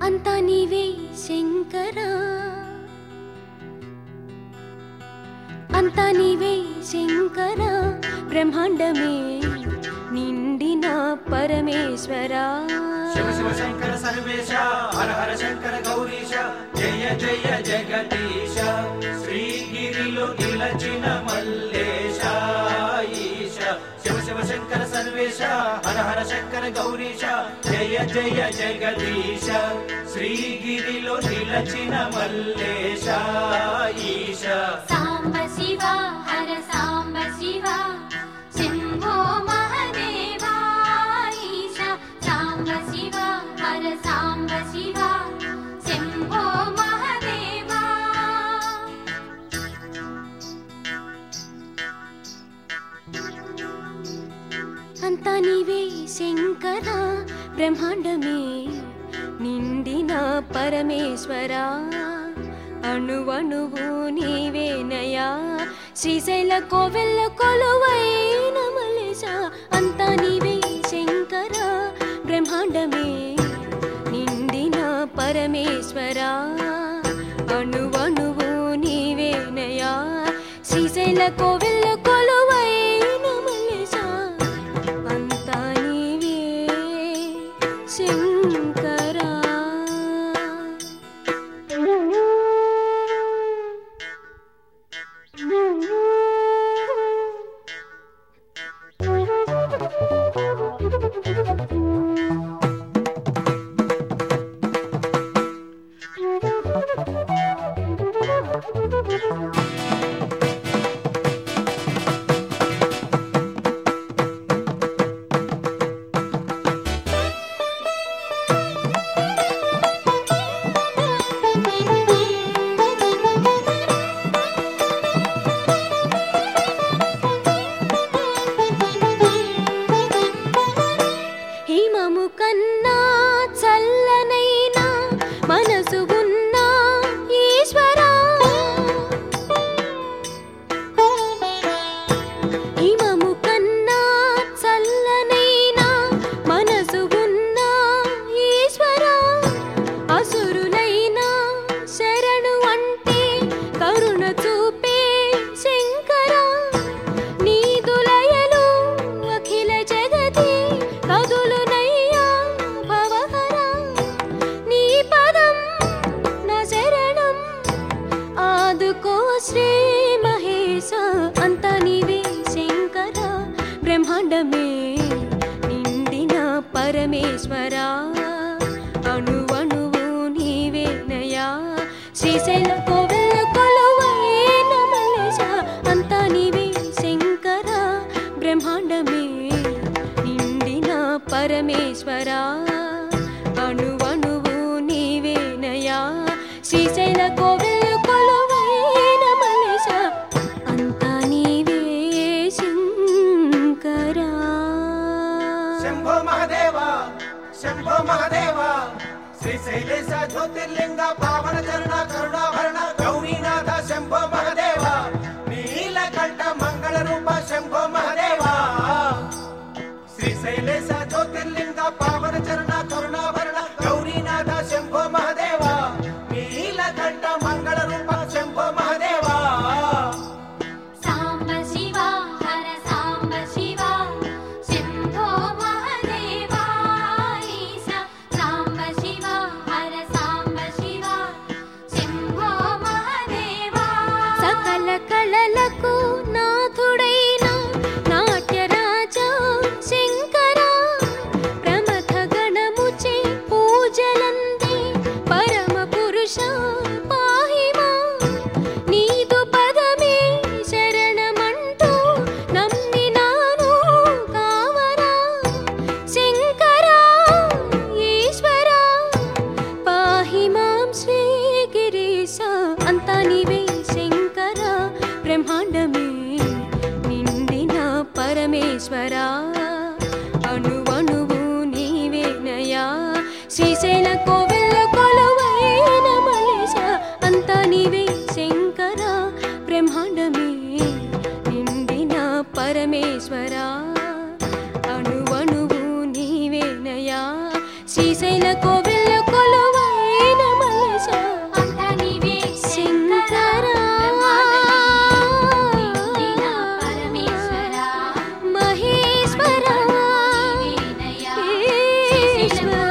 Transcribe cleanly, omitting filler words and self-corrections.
అంతా నీవే శంకరా, అంతా నీవే శంకరా, బ్రహ్మాండమే నిండిన పరమేశ్వరా. శివ శివ శంకర సర్వేశ, హర హర శంకర గౌరీశ, జయ జయ జగదీశ, శ్రీగిరిలో నిలచిన మల్లేశ ఈశ. శివ శివ శంకర సర్వేశ, హర హర శంకర గౌరీశ, జయ జయ జగదీశ, శ్రీగిరిలో నిలచిన మల్లేశ ఈశ. సాంబ శివ హర సాంబ శివ, శంభో మహదేవా ఈశ. సాంబ శివ హర సాంబ శివ, శంభో మహదేవా. అంతా నీవే శంకరా, బ్రహ్మాండమే నిండిన పరమేశ్వరా. అణువణువు నీవేనయా, శ్రీశైల కోవెల్ల కొలువైన మల్లేశ. అంతా నీవే శంకరా, బ్రహ్మాండమే నిండిన పరమేశ్వరా. అణువణువు నీవేనయా, శ్రీశైల కోవెల్ల కొలువైన మల్లేశ. అంతా నీవే శంకరా. హిమము కన్నా చల్లనైనా మనసు ఉన్న ఈశ్వరా. హిమము కన్నా చల్లనైనా మనసు ఉన్న ఈశ్వరా. అసురులైనా శరణు అంటే కరుణ చూపే శంకరా. నీదులయలు అఖిల జగతి కదులునయ్యా భవహరా. నీ పదం నా శరణం, ఆదుకో శ్రీ మహేశ. అంతా నీవే శంకరా, బ్రహ్మాండమే నిండిన పరమేశ్వరా. అణువణువు నీవేనయా, శ్రీశైల కోవెల కొలువైన మల్లేశ. అంతా నీవే శంకరా, బ్రహ్మాండమే నిండిన పరమేశ్వరా. అణువణువు నీవేనయా, శ్రీశైల కోవెల కొలువైన మల్లేశ. అంతా నీవే శంకరా. శంభో మహదేవ, శంభో మహదేవ, శ్రీశైలేశ జ్యోతిర్లింగ పావన చరణ కరుణాభరణ గౌరీనాథ. శంభో మహదేవ, నీలకంఠ మంగళ రూప. శంభో మహదేవ, శ్రీశైలేశ జ్యోతిర్లింగ పావన చరణ కరుణాభరణ గౌరీనాథ. శంభో మహదేవ, నీలకంఠ మంగళ రూప. శంభో మహదేవ. సాంబ శివ హర సాంబ శివ, శంభో మహదేవా ఈశ. సాంబ శివ హర సాంబ శివ, శంభో మహదేవా. సకల కళలకు నాథుడైన నాట్యరాజా శంకరా. ప్రమథ గణముచే పూజలందే పరమ పురుష పాహిమా. నీదు పదమే శరణమంటూ నమ్మినాను కావరా. శంకరా ఈశ్వరా, పాహి మాం శ్రీగిరీశ. అంతా నీవే శంకరా, బ్రహ్మాండమే నిండిన పరమేశ్వరా. అణువణువు నీవేనయా, శ్రీశైల కోవెల కొలువైన మల్లేశ. అంతా నీవే శంకరా, బ్రహ్మాండమే నిండిన పరమేశ్వరా. అణువణువు నీవేనయా, శ్రీశైల కోవెల కొలువై విశ్వేశ్వర